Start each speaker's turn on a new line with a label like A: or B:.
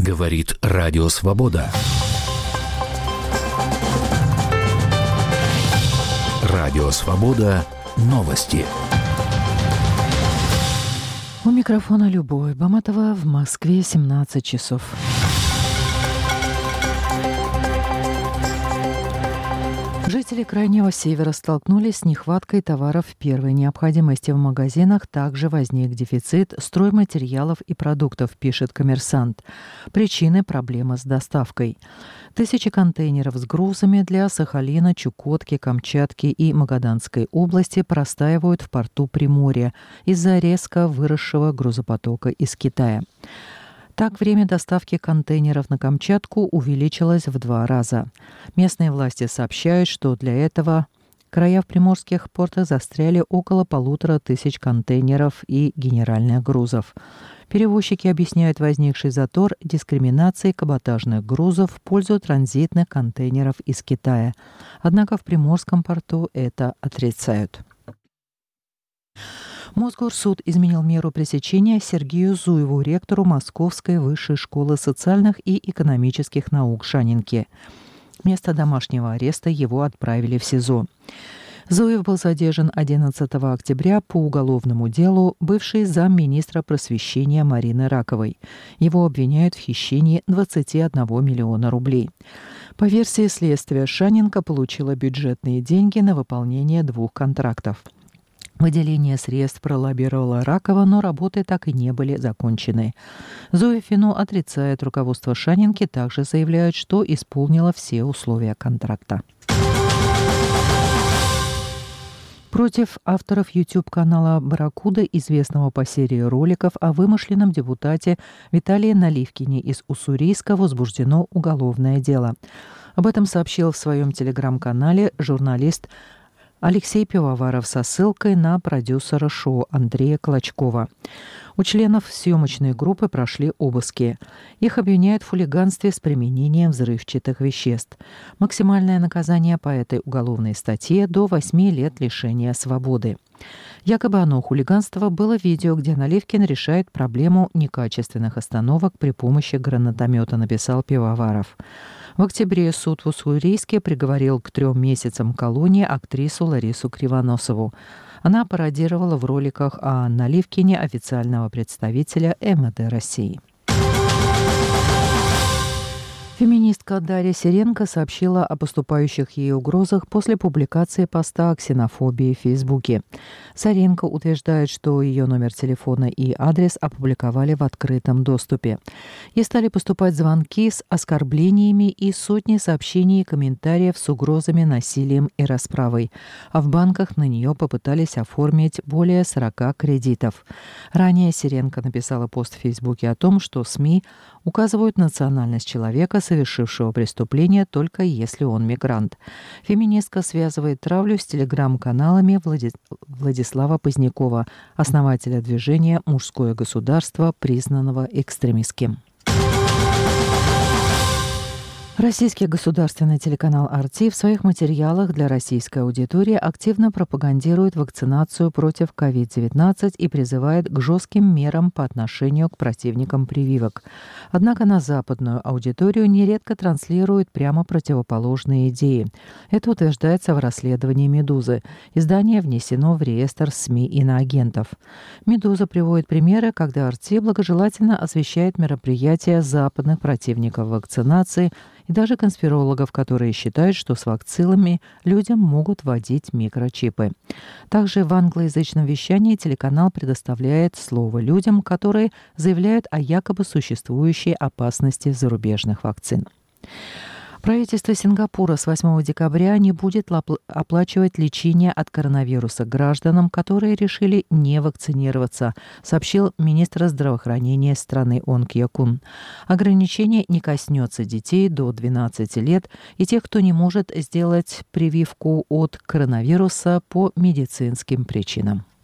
A: Говорит Радио Свобода. Радио Свобода. Новости.
B: У микрофона Любовь Баматова, в Москве 17 часов. Жители Крайнего Севера столкнулись с нехваткой товаров первой необходимости. В магазинах также возник дефицит стройматериалов и продуктов, пишет «Коммерсант». Причины – проблемы с доставкой. Тысячи контейнеров с грузами для Сахалина, Чукотки, Камчатки и Магаданской области простаивают в порту Приморья из-за резко выросшего грузопотока из Китая. Так, время доставки контейнеров на Камчатку увеличилось в 2 раза. Местные власти сообщают, что для этого края в приморских портах застряли около 1500 контейнеров и генеральных грузов. Перевозчики объясняют возникший затор дискриминацией каботажных грузов в пользу транзитных контейнеров из Китая. Однако в Приморском порту это отрицают. Мосгорсуд изменил меру пресечения Сергею Зуеву, ректору Московской высшей школы социальных и экономических наук Шанинки. Вместо домашнего ареста его отправили в СИЗО. Зуев был задержан 11 октября по уголовному делу бывшей замминистра просвещения Марины Раковой. Его обвиняют в хищении 21 миллиона рублей. По версии следствия, Шанинка получила бюджетные деньги на выполнение 2 контрактов. Выделение средств пролоббировала Ракова, но работы так и не были закончены. Зуев вину отрицает. Руководство Шанинки также заявляет, что исполнило все условия контракта. Против авторов YouTube-канала «Барракуда», известного по серии роликов о вымышленном депутате Виталии Наливкине из Уссурийска, возбуждено уголовное дело. Об этом сообщил в своем телеграм-канале журналист Алексей Пивоваров со ссылкой на продюсера шоу Андрея Клочкова. У членов съемочной группы прошли обыски. Их обвиняют в хулиганстве с применением взрывчатых веществ. Максимальное наказание по этой уголовной статье – до 8 лет лишения свободы. Якобы оно, хулиганство, было видео, где Наливкин решает проблему некачественных остановок при помощи гранатомета, написал Пивоваров. В октябре суд в Уссурийске приговорил к 3 месяцам колонии актрису Ларису Кривоносову. Она пародировала в роликах о Наливкине официального представителя МВД России. Феминистка Дарья Сиренко сообщила о поступающих ей угрозах после публикации поста о ксенофобии в Фейсбуке. Сиренко утверждает, что ее номер телефона и адрес опубликовали в открытом доступе. Ей стали поступать звонки с оскорблениями и сотни сообщений и комментариев с угрозами, насилием и расправой. А в банках на нее попытались оформить более 40 кредитов. Ранее Сиренко написала пост в Фейсбуке о том, что СМИ указывают национальность человека, совершившего преступление, только если он мигрант. Феминистка связывает травлю с телеграм-каналами Владислава Позднякова, основателя движения «Мужское государство», признанного экстремистским. Российский государственный телеканал «Арти» в своих материалах для российской аудитории активно пропагандирует вакцинацию против COVID-19 и призывает к жестким мерам по отношению к противникам прививок. Однако на западную аудиторию нередко транслируют прямо противоположные идеи. Это утверждается в расследовании «Медузы». Издание внесено в реестр СМИ иноагентов. «Медуза» приводит примеры, когда «Арти» благожелательно освещает мероприятия западных противников вакцинации и даже конспирологов, которые считают, что с вакцинами людям могут вводить микрочипы. Также в англоязычном вещании телеканал предоставляет слово людям, которые заявляют о якобы существующей опасности зарубежных вакцин. Правительство Сингапура с 8 декабря не будет оплачивать лечение от коронавируса гражданам, которые решили не вакцинироваться, сообщил министр здравоохранения страны Онг Якун. Ограничение не коснется детей до 12 лет и тех, кто не может сделать прививку от коронавируса по медицинским причинам.